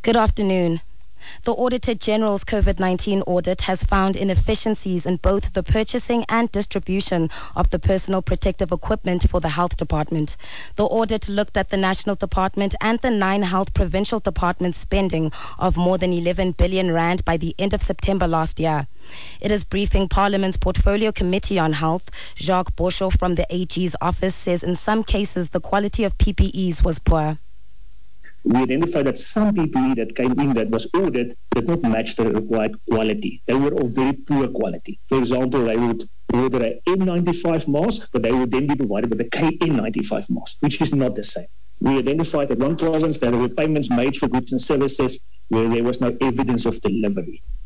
Good afternoon. The Auditor General's COVID-19 audit has found inefficiencies in both the purchasing and distribution of the personal protective equipment for the Health Department. The audit looked at the National Department and the 9 health provincial departments' spending of more than 11 billion rand by the end of September last year. It is briefing Parliament's Portfolio Committee on Health. Jacques Boshoff from the AG's office says in some cases the quality of PPEs was poor. We identified that some PPE that came in that was ordered did not match the required quality. They were of very poor quality. For example, they would order an N95 mask, but they would then be provided with a KN95 mask, which is not the same. We identified that one province that there were payments made for goods and services where there was no evidence of delivery.